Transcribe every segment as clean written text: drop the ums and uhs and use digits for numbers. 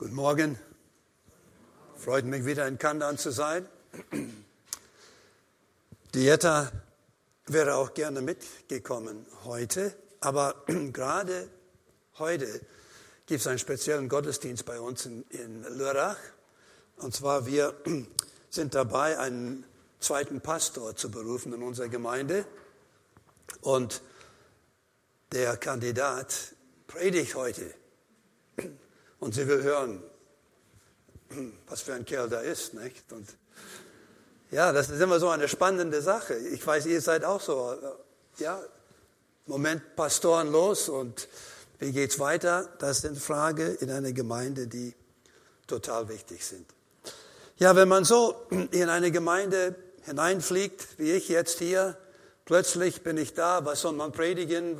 Guten Morgen. Freut mich, wieder in Kandan zu sein. Dieta wäre auch gerne mitgekommen heute, aber gerade heute gibt es einen speziellen Gottesdienst bei uns in Lörrach. Und zwar, wir sind dabei, einen zweiten Pastor zu berufen in unserer Gemeinde. Und der Kandidat predigt heute. Und sie will hören, was für ein Kerl da ist, nicht? Und ja, das ist immer so eine spannende Sache. Ich weiß, ihr seid auch so, ja, Moment Pastoren los und wie geht's weiter? Das sind Fragen in einer Gemeinde, die total wichtig sind. Ja, wenn man so in eine Gemeinde hineinfliegt, wie ich jetzt hier, plötzlich bin ich da, was soll man predigen?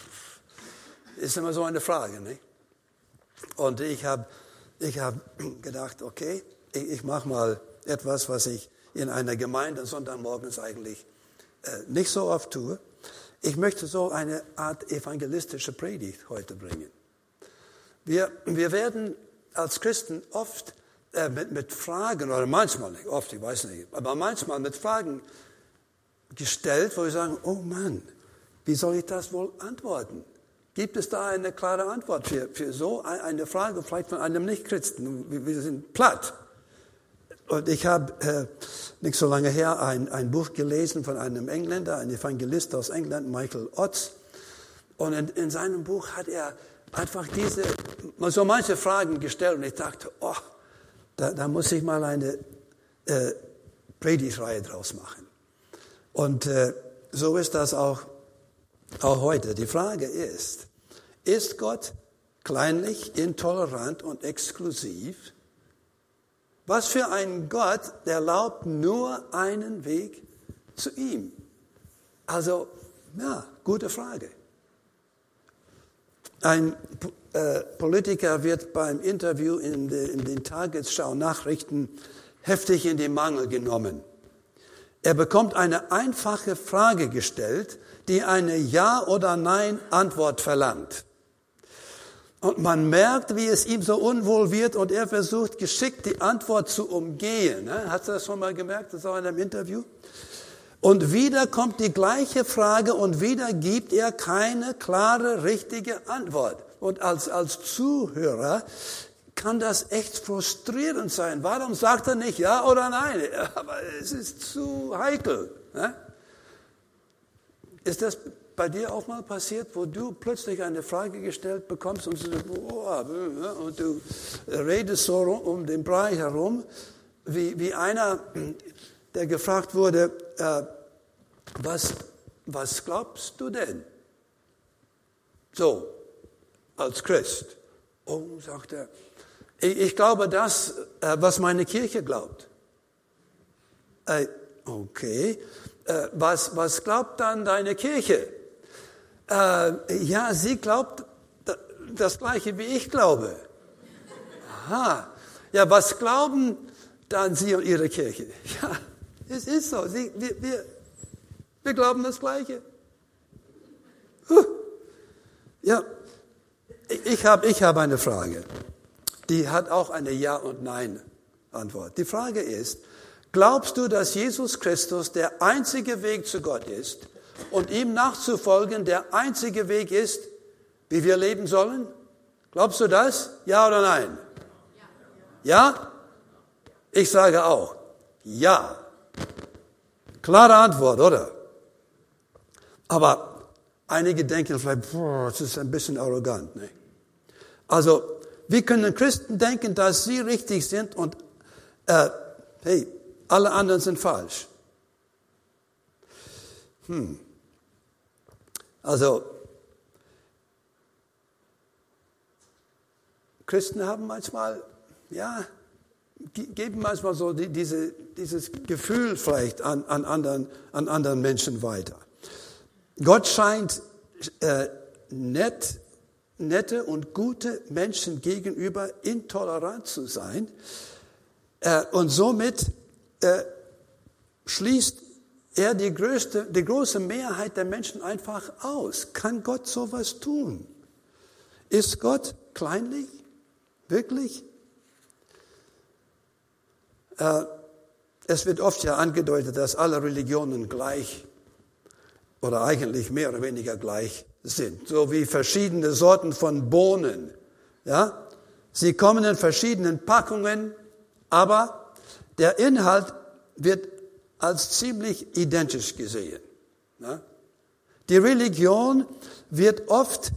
Ist immer so eine Frage, nicht? Und ich hab gedacht, okay, ich mache mal etwas, was ich in einer Gemeinde Sonntagmorgens eigentlich nicht so oft tue. Ich möchte so eine Art evangelistische Predigt heute bringen. Wir werden als Christen oft mit Fragen, oder manchmal, nicht oft, ich weiß nicht, aber manchmal mit Fragen gestellt, wo wir sagen, oh Mann, wie soll ich das wohl antworten? Gibt es da eine klare Antwort für so eine Frage, vielleicht von einem Nichtchristen? Wir sind platt. Und ich habe nicht so lange her ein Buch gelesen von einem Engländer, ein Evangelist aus England, Michael Oates. Und in seinem Buch hat er einfach so manche Fragen gestellt. Und ich dachte, oh, da muss ich mal eine Predigtreihe draus machen. Und so ist das auch heute. Die Frage ist Gott kleinlich, intolerant und exklusiv? Was für ein Gott, der erlaubt nur einen Weg zu ihm? Also, ja, gute Frage. Ein Politiker wird beim Interview in den Tagesschau-Nachrichten heftig in den Mangel genommen. Er bekommt eine einfache Frage gestellt, die eine Ja- oder Nein-Antwort verlangt. Und man merkt, wie es ihm so unwohl wird und er versucht geschickt, die Antwort zu umgehen. Hast du das schon mal gemerkt, das auch in einem Interview? Und wieder kommt die gleiche Frage und wieder gibt er keine klare, richtige Antwort. Und als Zuhörer kann das echt frustrierend sein. Warum sagt er nicht Ja oder Nein? Aber es ist zu heikel. Ne? Ist das bei dir auch mal passiert, wo du plötzlich eine Frage gestellt bekommst und du redest so um den Brei herum, wie einer, der gefragt wurde, was glaubst du denn? So, als Christ. Oh, sagt er, ich glaube das, was meine Kirche glaubt. Okay, was glaubt dann deine Kirche? Ja, sie glaubt das Gleiche, wie ich glaube. Aha, ja, was glauben dann Sie und Ihre Kirche? Ja, es ist so, wir glauben das Gleiche. Ja, ich hab eine Frage. Die hat auch eine Ja- und Nein-Antwort. Die Frage ist, glaubst du, dass Jesus Christus der einzige Weg zu Gott ist und ihm nachzufolgen der einzige Weg ist, wie wir leben sollen? Glaubst du das? Ja oder nein? Ja? Ich sage auch, ja. Klare Antwort, oder? Aber einige denken vielleicht, das ist ein bisschen arrogant. Ne? Also, wie können Christen denken, dass sie richtig sind und hey, alle anderen sind falsch? Also, Christen haben manchmal, ja, geben manchmal so dieses Gefühl vielleicht an anderen Menschen weiter. Gott scheint nette und gute Menschen gegenüber intolerant zu sein. Und somit schließt er die große Mehrheit der Menschen einfach aus. Kann Gott sowas tun? Ist Gott kleinlich? Wirklich? Es wird oft ja angedeutet, dass alle Religionen gleich oder eigentlich mehr oder weniger gleich sind. So wie verschiedene Sorten von Bohnen. Ja? Sie kommen in verschiedenen Packungen, aber der Inhalt wird als ziemlich identisch gesehen. Ja? Die Religion wird oft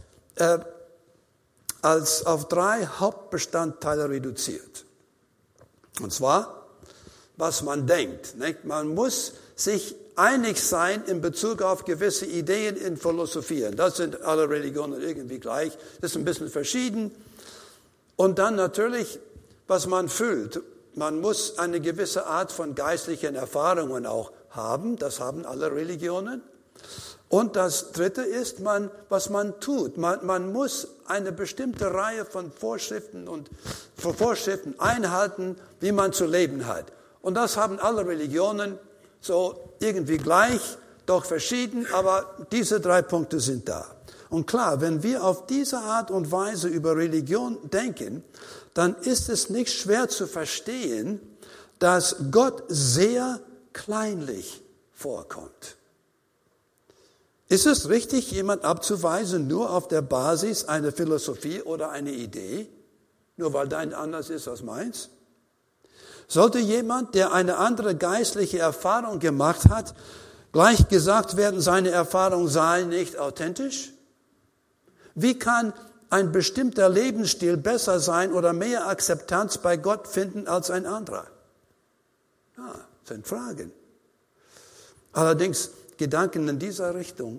als auf 3 Hauptbestandteile reduziert. Und zwar, was man denkt. Nicht? Man muss sich einig sein in Bezug auf gewisse Ideen in Philosophien. Das sind alle Religionen irgendwie gleich. Das ist ein bisschen verschieden. Und dann natürlich, was man fühlt. Man muss eine gewisse Art von geistlichen Erfahrungen auch haben. Das haben alle Religionen. Und das Dritte ist, was man tut. Man muss eine bestimmte Reihe von Vorschriften einhalten, wie man zu leben hat. Und das haben alle Religionen so irgendwie gleich, doch verschieden, aber diese 3 Punkte sind da. Und klar, wenn wir auf diese Art und Weise über Religion denken, dann ist es nicht schwer zu verstehen, dass Gott sehr kleinlich vorkommt. Ist es richtig, jemand abzuweisen nur auf der Basis einer Philosophie oder einer Idee, nur weil dein anders ist als meins? Sollte jemand, der eine andere geistliche Erfahrung gemacht hat, gleich gesagt werden, seine Erfahrung sei nicht authentisch? Wie kann ein bestimmter Lebensstil besser sein oder mehr Akzeptanz bei Gott finden als ein anderer? Ja, das sind Fragen. Allerdings, Gedanken in dieser Richtung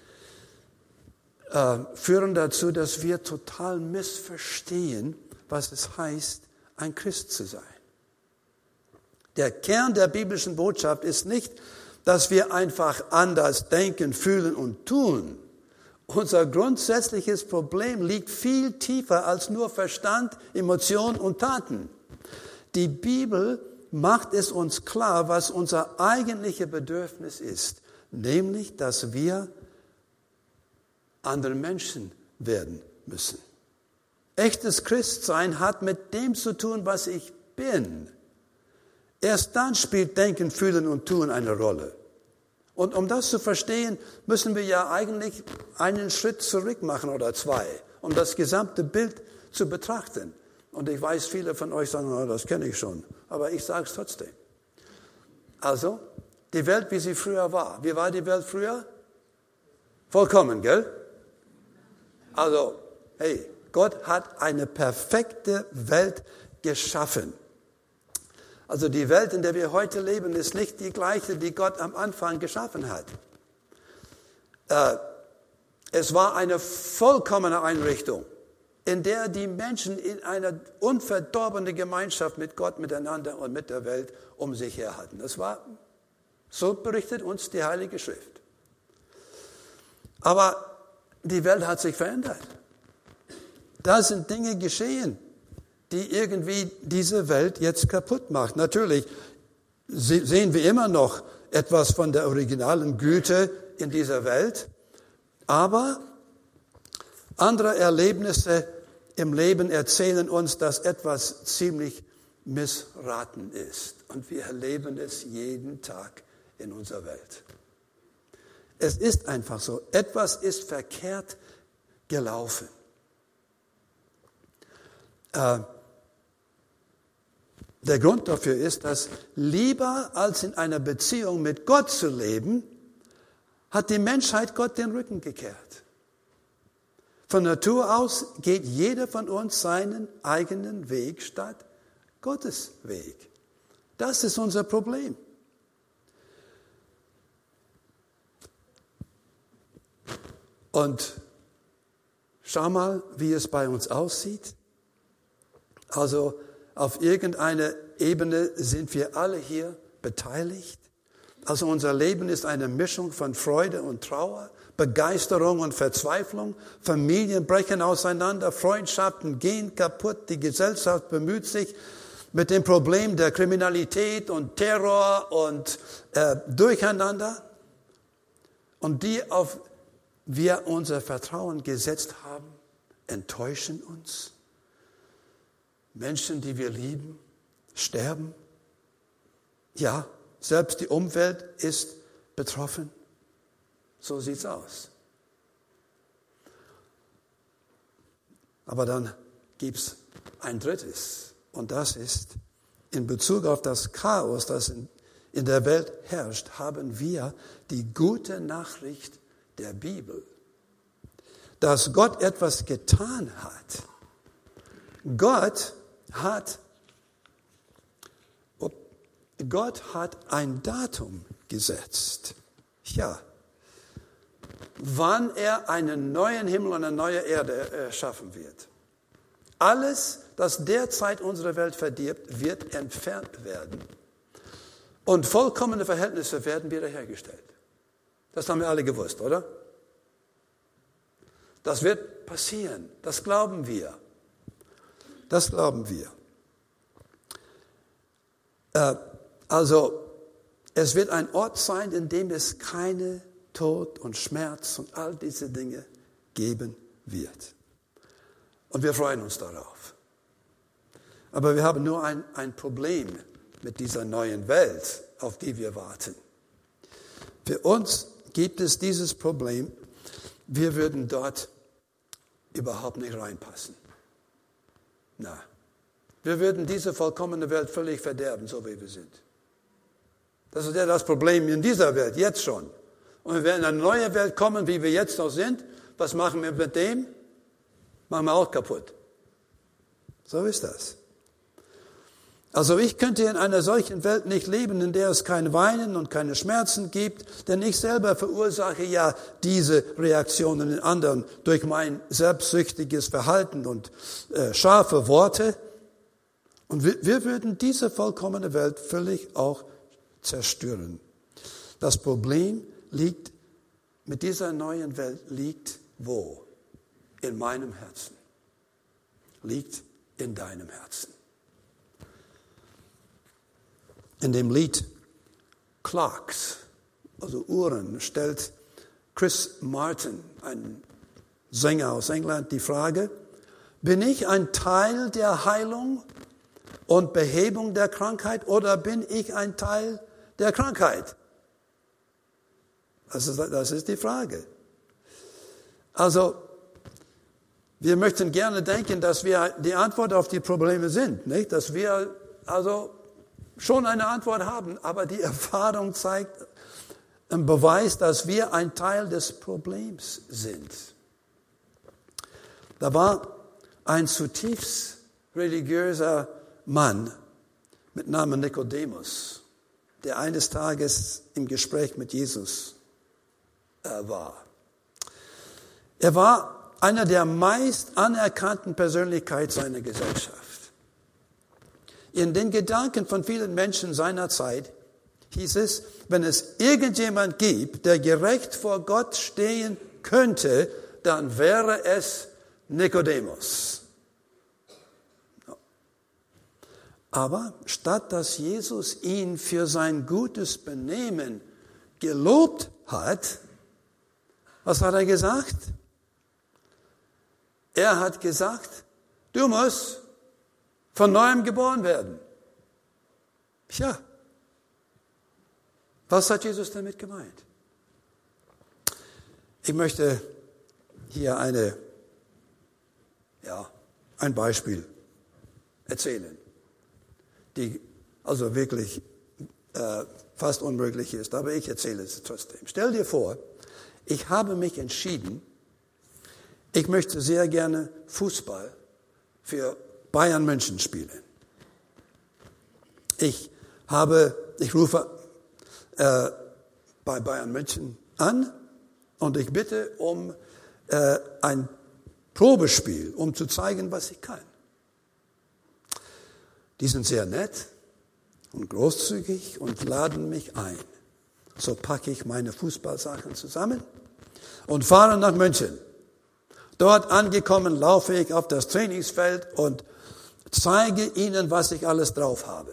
führen dazu, dass wir total missverstehen, was es heißt, ein Christ zu sein. Der Kern der biblischen Botschaft ist nicht, dass wir einfach anders denken, fühlen und tun. Unser grundsätzliches Problem liegt viel tiefer als nur Verstand, Emotion und Taten. Die Bibel macht es uns klar, was unser eigentliches Bedürfnis ist, nämlich, dass wir andere Menschen werden müssen. Echtes Christsein hat mit dem zu tun, was ich bin. Erst dann spielt Denken, Fühlen und Tun eine Rolle. Und um das zu verstehen, müssen wir ja eigentlich einen Schritt zurück machen oder 2, um das gesamte Bild zu betrachten. Und ich weiß, viele von euch sagen, oh, das kenne ich schon, aber ich sage es trotzdem. Also, die Welt, wie sie früher war. Wie war die Welt früher? Vollkommen, gell? Also, hey, Gott hat eine perfekte Welt geschaffen. Also die Welt, in der wir heute leben, ist nicht die gleiche, die Gott am Anfang geschaffen hat. Es war eine vollkommene Einrichtung, in der die Menschen in einer unverdorbenen Gemeinschaft mit Gott, miteinander und mit der Welt um sich her hatten. Das war, so berichtet uns die Heilige Schrift. Aber die Welt hat sich verändert. Da sind Dinge geschehen, die irgendwie diese Welt jetzt kaputt macht. Natürlich sehen wir immer noch etwas von der originalen Güte in dieser Welt, aber andere Erlebnisse im Leben erzählen uns, dass etwas ziemlich missraten ist. Und wir erleben es jeden Tag in unserer Welt. Es ist einfach so, etwas ist verkehrt gelaufen. Der Grund dafür ist, dass lieber als in einer Beziehung mit Gott zu leben, hat die Menschheit Gott den Rücken gekehrt. Von Natur aus geht jeder von uns seinen eigenen Weg statt Gottes Weg. Das ist unser Problem. Und schau mal, wie es bei uns aussieht. Also auf irgendeiner Ebene sind wir alle hier beteiligt. Also unser Leben ist eine Mischung von Freude und Trauer, Begeisterung und Verzweiflung. Familien brechen auseinander, Freundschaften gehen kaputt, die Gesellschaft bemüht sich mit dem Problem der Kriminalität und Terror und Durcheinander. Und die, auf wir unser Vertrauen gesetzt haben, enttäuschen uns. Menschen, die wir lieben, sterben. Ja, selbst die Umwelt ist betroffen. So sieht's aus. Aber dann gibt's ein drittes. Und das ist, in Bezug auf das Chaos, das in der Welt herrscht, haben wir die gute Nachricht der Bibel, dass Gott etwas getan hat. Gott hat ein Datum gesetzt. Ja, wann er einen neuen Himmel und eine neue Erde erschaffen wird. Alles, das derzeit unsere Welt verdirbt, wird entfernt werden. Und vollkommene Verhältnisse werden wiederhergestellt. Das haben wir alle gewusst, oder? Das wird passieren. Das glauben wir. Das glauben wir. Also, es wird ein Ort sein, in dem es keine Tod und Schmerz und all diese Dinge geben wird. Und wir freuen uns darauf. Aber wir haben nur ein Problem mit dieser neuen Welt, auf die wir warten. Für uns gibt es dieses Problem, wir würden dort überhaupt nicht reinpassen. Na, wir würden diese vollkommene Welt völlig verderben, so wie wir sind. Das ist ja das Problem in dieser Welt, jetzt schon. Und wenn wir in eine neue Welt kommen, wie wir jetzt noch sind, was machen wir mit dem? Machen wir auch kaputt. So ist das. Also ich könnte in einer solchen Welt nicht leben, in der es kein Weinen und keine Schmerzen gibt, denn ich selber verursache ja diese Reaktionen in anderen durch mein selbstsüchtiges Verhalten und scharfe Worte. Und wir würden diese vollkommene Welt völlig auch zerstören. Das Problem mit dieser neuen Welt liegt wo? In meinem Herzen. Liegt in deinem Herzen. In dem Lied Clocks, also Uhren, stellt Chris Martin, ein Sänger aus England, die Frage, bin ich ein Teil der Heilung und Behebung der Krankheit oder bin ich ein Teil der Krankheit? Das ist die Frage. Also, wir möchten gerne denken, dass wir die Antwort auf die Probleme sind, nicht? Dass wir also schon eine Antwort haben, aber die Erfahrung zeigt einen Beweis, dass wir ein Teil des Problems sind. Da war ein zutiefst religiöser Mann mit Namen Nikodemus, der eines Tages im Gespräch mit Jesus war. Er war einer der meist anerkannten Persönlichkeiten seiner Gesellschaft. In den Gedanken von vielen Menschen seiner Zeit hieß es, wenn es irgendjemand gibt, der gerecht vor Gott stehen könnte, dann wäre es Nikodemus. Aber statt dass Jesus ihn für sein gutes Benehmen gelobt hat, was hat er gesagt? Er hat gesagt, du musst von neuem geboren werden. Tja, was hat Jesus damit gemeint? Ich möchte hier ein Beispiel erzählen, die also wirklich fast unmöglich ist, aber ich erzähle es trotzdem. Stell dir vor, ich habe mich entschieden, ich möchte sehr gerne Fußball für Bayern München spielen. Ich rufe bei Bayern München an und ich bitte um ein Probespiel, um zu zeigen, was ich kann. Die sind sehr nett und großzügig und laden mich ein. So packe ich meine Fußballsachen zusammen und fahre nach München. Dort angekommen laufe ich auf das Trainingsfeld und zeige ihnen, was ich alles drauf habe.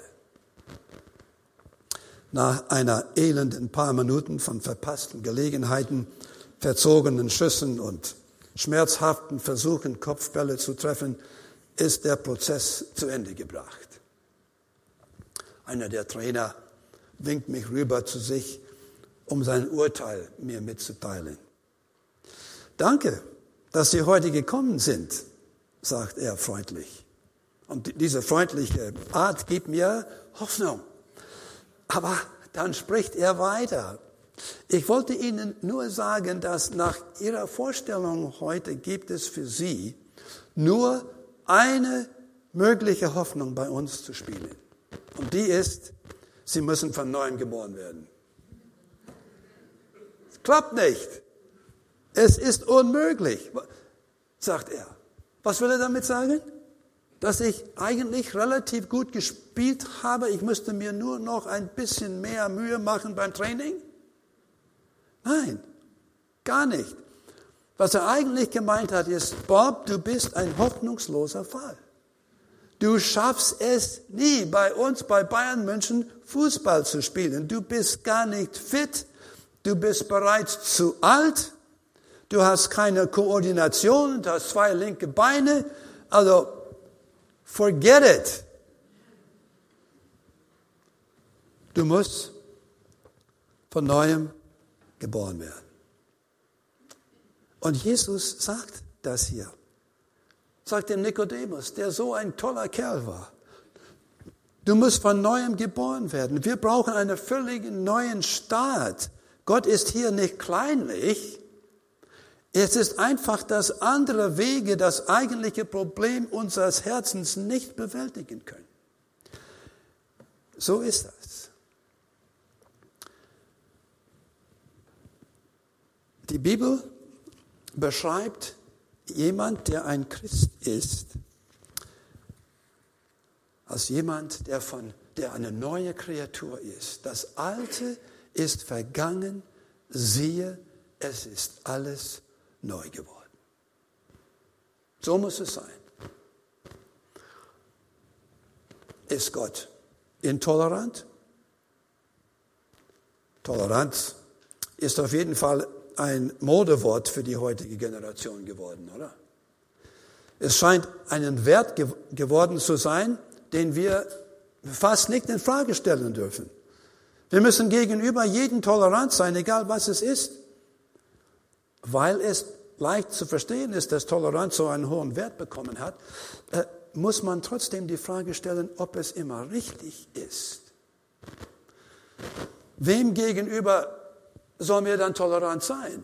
Nach einer elenden paar Minuten von verpassten Gelegenheiten, verzogenen Schüssen und schmerzhaften Versuchen, Kopfbälle zu treffen, ist der Prozess zu Ende gebracht. Einer der Trainer winkt mich rüber zu sich, um sein Urteil mir mitzuteilen. Danke, dass Sie heute gekommen sind, sagt er freundlich. Und diese freundliche Art gibt mir Hoffnung. Aber dann spricht er weiter. Ich wollte Ihnen nur sagen, dass nach Ihrer Vorstellung heute gibt es für Sie nur eine mögliche Hoffnung bei uns zu spielen. Und die ist, Sie müssen von Neuem geboren werden. Es klappt nicht. Es ist unmöglich, sagt er. Was will er damit sagen? Dass ich eigentlich relativ gut gespielt habe. Ich müsste mir nur noch ein bisschen mehr Mühe machen beim Training? Nein, gar nicht. Was er eigentlich gemeint hat, ist, Bob, du bist ein hoffnungsloser Fall. Du schaffst es nie, bei uns, bei Bayern München, Fußball zu spielen. Du bist gar nicht fit. Du bist bereits zu alt. Du hast keine Koordination. Du hast 2 linke Beine. Also, forget it. Du musst von Neuem geboren werden. Und Jesus sagt das hier. Sagt dem Nikodemus, der so ein toller Kerl war. Du musst von Neuem geboren werden. Wir brauchen einen völlig neuen Start. Gott ist hier nicht kleinlich. Es ist einfach, dass andere Wege das eigentliche Problem unseres Herzens nicht bewältigen können. So ist das. Die Bibel beschreibt jemand, der ein Christ ist, als jemand, der eine neue Kreatur ist. Das Alte ist vergangen, siehe, es ist alles neu geworden. So muss es sein. Ist Gott intolerant? Toleranz ist auf jeden Fall ein Modewort für die heutige Generation geworden, oder? Es scheint einen Wert geworden zu sein, den wir fast nicht in Frage stellen dürfen. Wir müssen gegenüber jedem tolerant sein, egal was es ist. Weil es leicht zu verstehen ist, dass Toleranz so einen hohen Wert bekommen hat, muss man trotzdem die Frage stellen, ob es immer richtig ist. Wem gegenüber sollen wir dann tolerant sein?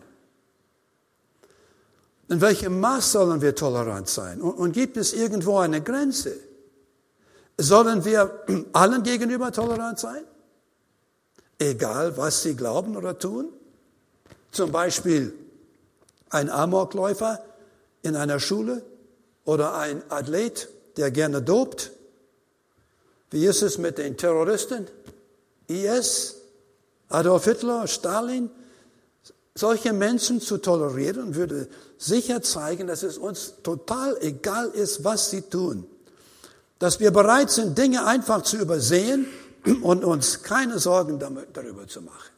In welchem Maß sollen wir tolerant sein? Und gibt es irgendwo eine Grenze? Sollen wir allen gegenüber tolerant sein? Egal, was sie glauben oder tun? Zum Beispiel ein Amokläufer in einer Schule oder ein Athlet, der gerne dopt? Wie ist es mit den Terroristen? IS, Adolf Hitler, Stalin? Solche Menschen zu tolerieren, würde sicher zeigen, dass es uns total egal ist, was sie tun. Dass wir bereit sind, Dinge einfach zu übersehen und uns keine Sorgen darüber zu machen.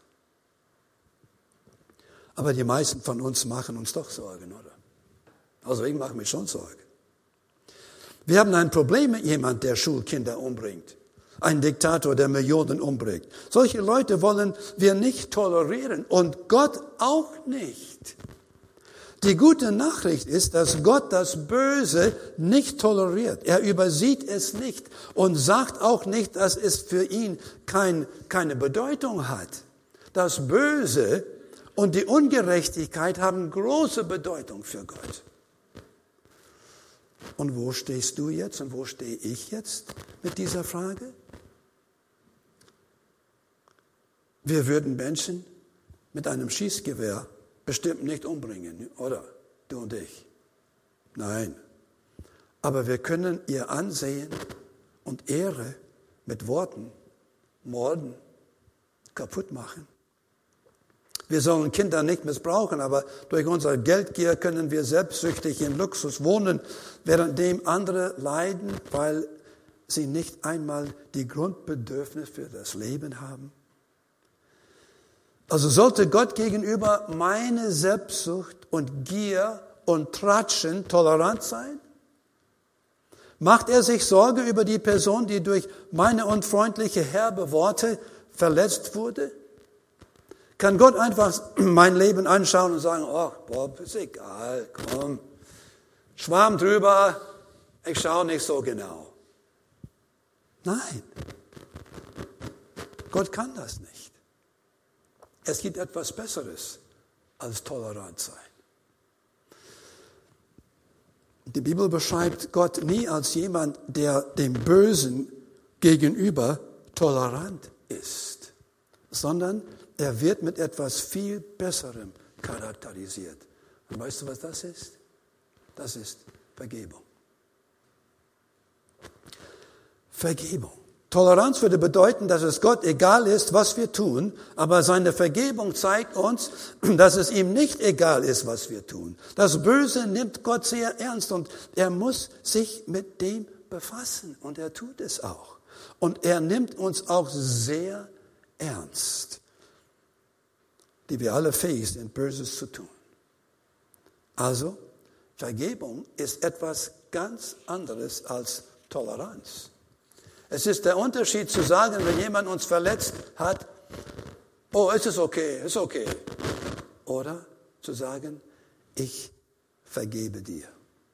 Aber die meisten von uns machen uns doch Sorgen, oder? Also ich mache mir schon Sorgen. Wir haben ein Problem mit jemandem, der Schulkinder umbringt. Ein Diktator, der Millionen umbringt. Solche Leute wollen wir nicht tolerieren und Gott auch nicht. Die gute Nachricht ist, dass Gott das Böse nicht toleriert. Er übersieht es nicht und sagt auch nicht, dass es für ihn keine Bedeutung hat. Das Böse und die Ungerechtigkeit haben große Bedeutung für Gott. Und wo stehst du jetzt und wo stehe ich jetzt mit dieser Frage? Wir würden Menschen mit einem Schießgewehr bestimmt nicht umbringen, oder? Du und ich. Nein. Aber wir können ihr Ansehen und Ehre mit Worten morden, kaputt machen. Wir sollen Kinder nicht missbrauchen, aber durch unsere Geldgier können wir selbstsüchtig in Luxus wohnen, währenddem andere leiden, weil sie nicht einmal die Grundbedürfnisse für das Leben haben. Also sollte Gott gegenüber meine Selbstsucht und Gier und Tratschen tolerant sein? Macht er sich Sorge über die Person, die durch meine unfreundliche, herbe Worte verletzt wurde? Kann Gott einfach mein Leben anschauen und sagen, oh Bob, ist egal, komm, Schwamm drüber, ich schaue nicht so genau. Nein, Gott kann das nicht. Es gibt etwas Besseres als tolerant sein. Die Bibel beschreibt Gott nie als jemand, der dem Bösen gegenüber tolerant ist, sondern er wird mit etwas viel Besserem charakterisiert. Und weißt du, was das ist? Das ist Vergebung. Vergebung. Toleranz würde bedeuten, dass es Gott egal ist, was wir tun, aber seine Vergebung zeigt uns, dass es ihm nicht egal ist, was wir tun. Das Böse nimmt Gott sehr ernst und er muss sich mit dem befassen und er tut es auch. Und er nimmt uns auch sehr ernst, die wir alle fähig sind, Böses zu tun. Also, Vergebung ist etwas ganz anderes als Toleranz. Es ist der Unterschied zu sagen, wenn jemand uns verletzt hat, oh, es ist okay. Oder zu sagen, ich vergebe dir.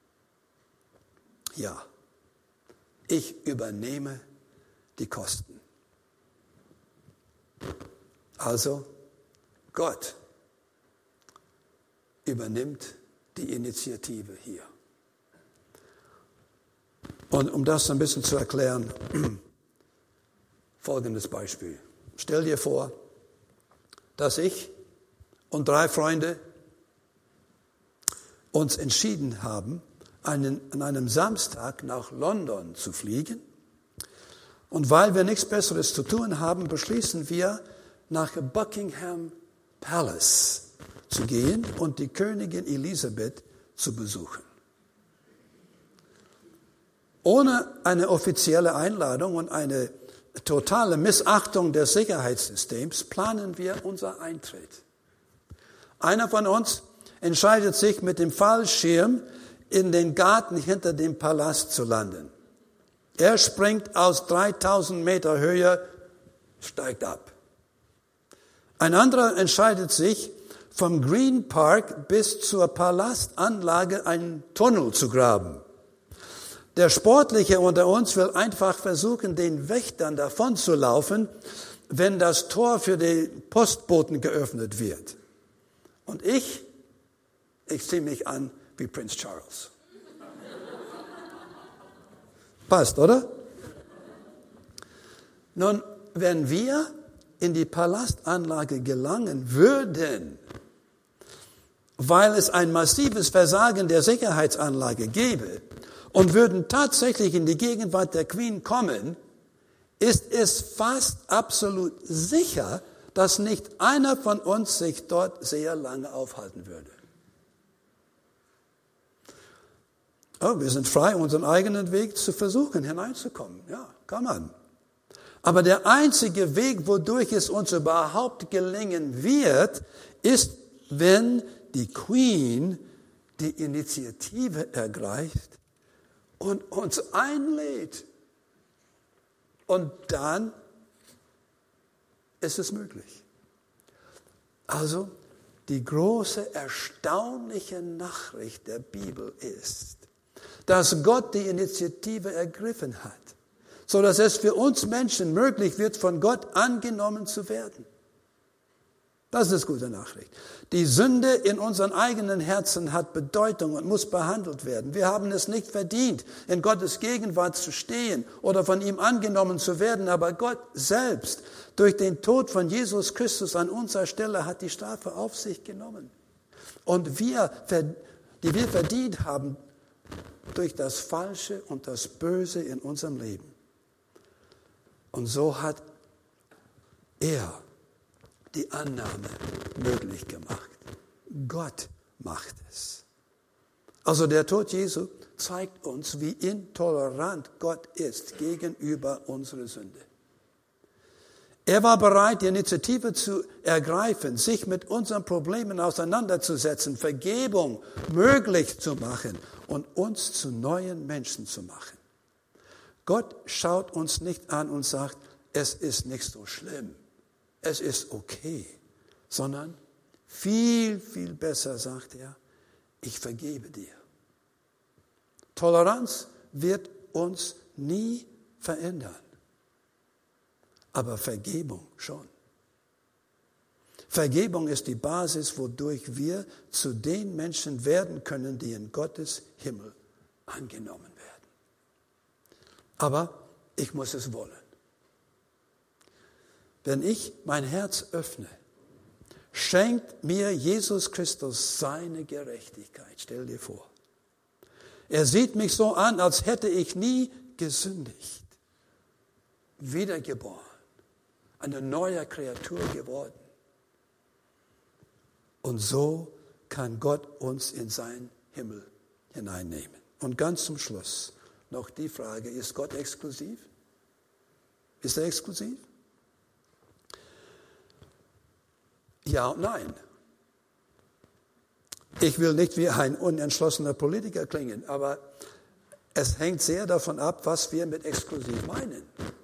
Ja, ich übernehme die Kosten. Also, Gott übernimmt die Initiative hier. Und um das ein bisschen zu erklären, folgendes Beispiel. Stell dir vor, dass ich und 3 Freunde uns entschieden haben, an einem Samstag nach London zu fliegen. Und weil wir nichts Besseres zu tun haben, beschließen wir, nach Buckingham Palace zu gehen und die Königin Elisabeth zu besuchen. Ohne eine offizielle Einladung und eine totale Missachtung des Sicherheitssystems planen wir unser Eintritt. Einer von uns entscheidet sich, mit dem Fallschirm in den Garten hinter dem Palast zu landen. Er springt aus 3000 Meter Höhe, steigt ab. Ein anderer entscheidet sich, vom Green Park bis zur Palastanlage einen Tunnel zu graben. Der Sportliche unter uns will einfach versuchen, den Wächtern davonzulaufen, wenn das Tor für den Postboten geöffnet wird. Und ich ziehe mich an wie Prinz Charles. Passt, oder? Nun, wenn wir in die Palastanlage gelangen würden, weil es ein massives Versagen der Sicherheitsanlage gäbe, und würden tatsächlich in die Gegenwart der Queen kommen, ist es fast absolut sicher, dass nicht einer von uns sich dort sehr lange aufhalten würde. Oh, wir sind frei, unseren eigenen Weg zu versuchen, hineinzukommen. Ja, kann man. Aber der einzige Weg, wodurch es uns überhaupt gelingen wird, ist, wenn die Queen die Initiative ergreift und uns einlädt. Und dann ist es möglich. Also, die große, erstaunliche Nachricht der Bibel ist, dass Gott die Initiative ergriffen hat, so dass es für uns Menschen möglich wird, von Gott angenommen zu werden. Das ist gute Nachricht. Die Sünde in unseren eigenen Herzen hat Bedeutung und muss behandelt werden. Wir haben es nicht verdient, in Gottes Gegenwart zu stehen oder von ihm angenommen zu werden, aber Gott selbst, durch den Tod von Jesus Christus an unserer Stelle, hat die Strafe auf sich genommen. Und wir, die wir verdient haben, durch das Falsche und das Böse in unserem Leben. Und so hat er die Annahme möglich gemacht. Gott macht es. Also der Tod Jesu zeigt uns, wie intolerant Gott ist gegenüber unserer Sünde. Er war bereit, die Initiative zu ergreifen, sich mit unseren Problemen auseinanderzusetzen, Vergebung möglich zu machen und uns zu neuen Menschen zu machen. Gott schaut uns nicht an und sagt, es ist nicht so schlimm, es ist okay, sondern viel, viel besser, sagt er, ich vergebe dir. Toleranz wird uns nie verändern, aber Vergebung schon. Vergebung ist die Basis, wodurch wir zu den Menschen werden können, die in Gottes Himmel angenommen werden. Aber ich muss es wollen. Wenn ich mein Herz öffne, schenkt mir Jesus Christus seine Gerechtigkeit. Stell dir vor. Er sieht mich so an, als hätte ich nie gesündigt. Wiedergeboren. Eine neue Kreatur geworden. Und so kann Gott uns in seinen Himmel hineinnehmen. Und ganz zum Schluss noch die Frage, ist Gott exklusiv? Ist er exklusiv? Ja und nein. Ich will nicht wie ein unentschlossener Politiker klingen, aber es hängt sehr davon ab, was wir mit exklusiv meinen.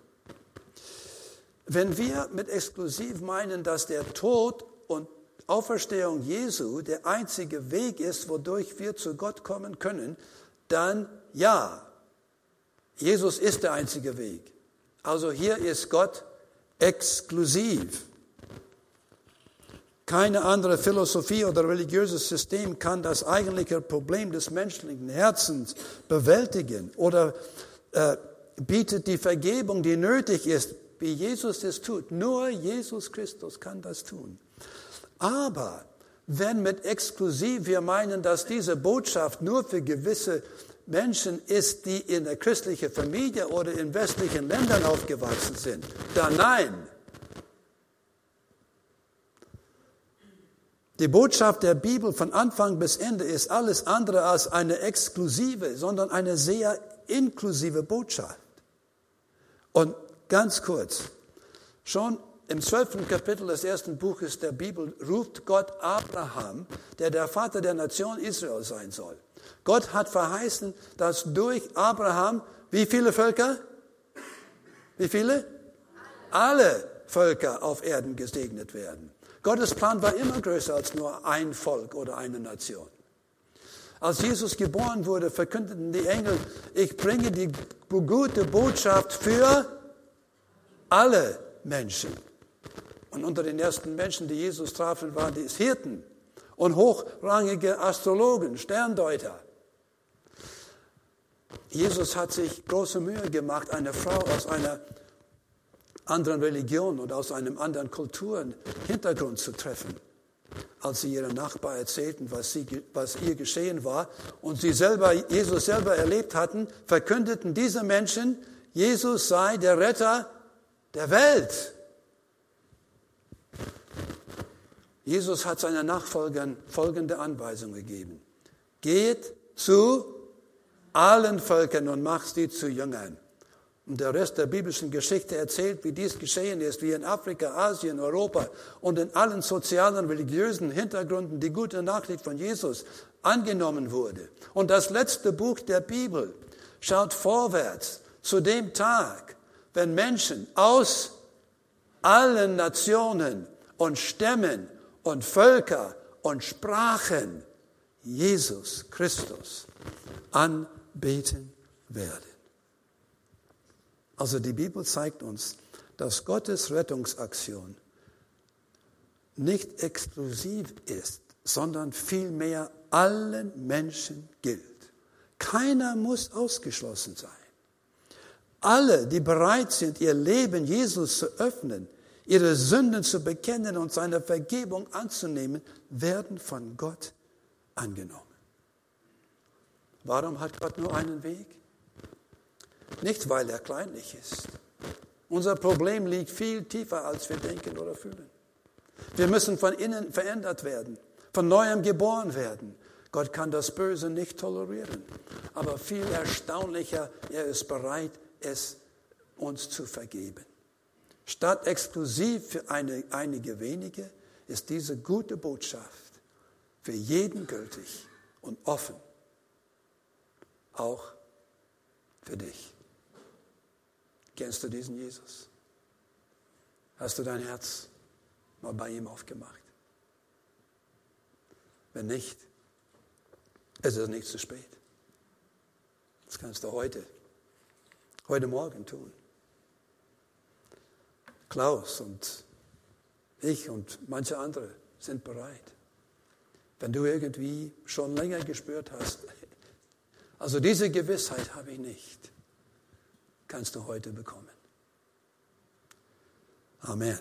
Wenn wir mit exklusiv meinen, dass der Tod und Auferstehung Jesu der einzige Weg ist, wodurch wir zu Gott kommen können, dann ja, Jesus ist der einzige Weg. Also hier ist Gott exklusiv. Keine andere Philosophie oder religiöses System kann das eigentliche Problem des menschlichen Herzens bewältigen oder bietet die Vergebung, die nötig ist, wie Jesus es tut. Nur Jesus Christus kann das tun. Aber wenn mit exklusiv wir meinen, dass diese Botschaft nur für gewisse Menschen ist, die in der christlichen Familie oder in westlichen Ländern aufgewachsen sind, dann nein. Die Botschaft der Bibel von Anfang bis Ende ist alles andere als eine exklusive, sondern eine sehr inklusive Botschaft. Und ganz kurz, schon im 12. Kapitel des 1. Buches der Bibel ruft Gott Abraham, der Vater der Nation Israel sein soll. Gott hat verheißen, dass durch Abraham, wie viele Völker? Wie viele? Alle Völker auf Erden gesegnet werden. Gottes Plan war immer größer als nur ein Volk oder eine Nation. Als Jesus geboren wurde, verkündeten die Engel, ich bringe die gute Botschaft für alle Menschen. Und unter den ersten Menschen, die Jesus trafen, waren die Hirten und hochrangige Astrologen, Sterndeuter. Jesus hat sich große Mühe gemacht, eine Frau aus einer anderen Religion und aus einem anderen Kulturhintergrund zu treffen. Als sie ihren Nachbarn erzählten, was ihr geschehen war und sie Jesus selber erlebt hatten, verkündeten diese Menschen, Jesus sei der Retter der Welt. Jesus hat seinen Nachfolgern folgende Anweisung gegeben. Geht zu allen Völkern und macht sie zu Jüngern. Und der Rest der biblischen Geschichte erzählt, wie dies geschehen ist, wie in Afrika, Asien, Europa und in allen sozialen, religiösen Hintergründen die gute Nachricht von Jesus angenommen wurde. Und das letzte Buch der Bibel schaut vorwärts zu dem Tag, wenn Menschen aus allen Nationen und Stämmen und Völker und Sprachen Jesus Christus anbeten werden. Also die Bibel zeigt uns, dass Gottes Rettungsaktion nicht exklusiv ist, sondern vielmehr allen Menschen gilt. Keiner muss ausgeschlossen sein. Alle, die bereit sind, ihr Leben Jesus zu öffnen, ihre Sünden zu bekennen und seine Vergebung anzunehmen, werden von Gott angenommen. Warum hat Gott nur einen Weg? Nicht, weil er kleinlich ist. Unser Problem liegt viel tiefer, als wir denken oder fühlen. Wir müssen von innen verändert werden, von Neuem geboren werden. Gott kann das Böse nicht tolerieren. Aber viel erstaunlicher, er ist bereit, es uns zu vergeben. Statt exklusiv für einige wenige, ist diese gute Botschaft für jeden gültig und offen. Auch für dich. Kennst du diesen Jesus? Hast du dein Herz mal bei ihm aufgemacht? Wenn nicht, ist es nicht zu spät. Das kannst du heute Morgen tun. Klaus und ich und manche andere sind bereit. Wenn du irgendwie schon länger gespürt hast, also diese Gewissheit habe ich nicht, kannst du heute bekommen. Amen.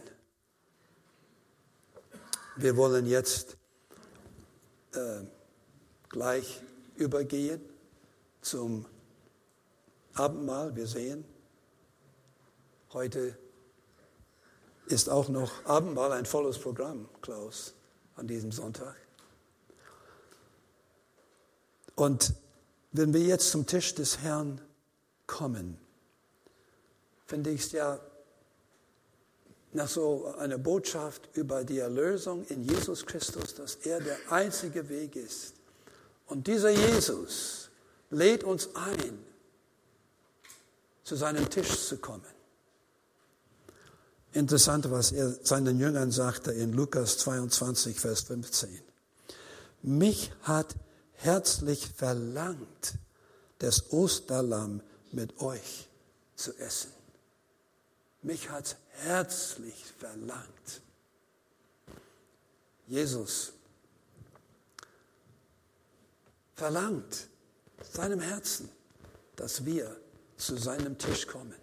Wir wollen jetzt gleich übergehen zum Abendmahl. Wir sehen, heute ist auch noch Abendmahl, ein volles Programm, Klaus, an diesem Sonntag. Und wenn wir jetzt zum Tisch des Herrn kommen, finde ich es ja nach so einer Botschaft über die Erlösung in Jesus Christus, dass er der einzige Weg ist. Und dieser Jesus lädt uns ein, zu seinem Tisch zu kommen. Interessant, was er seinen Jüngern sagte in Lukas 22, Vers 15. Mich hat herzlich verlangt, das Osterlamm mit euch zu essen. Mich hat herzlich verlangt. Jesus verlangt seinem Herzen, dass wir zu seinem Tisch kommen.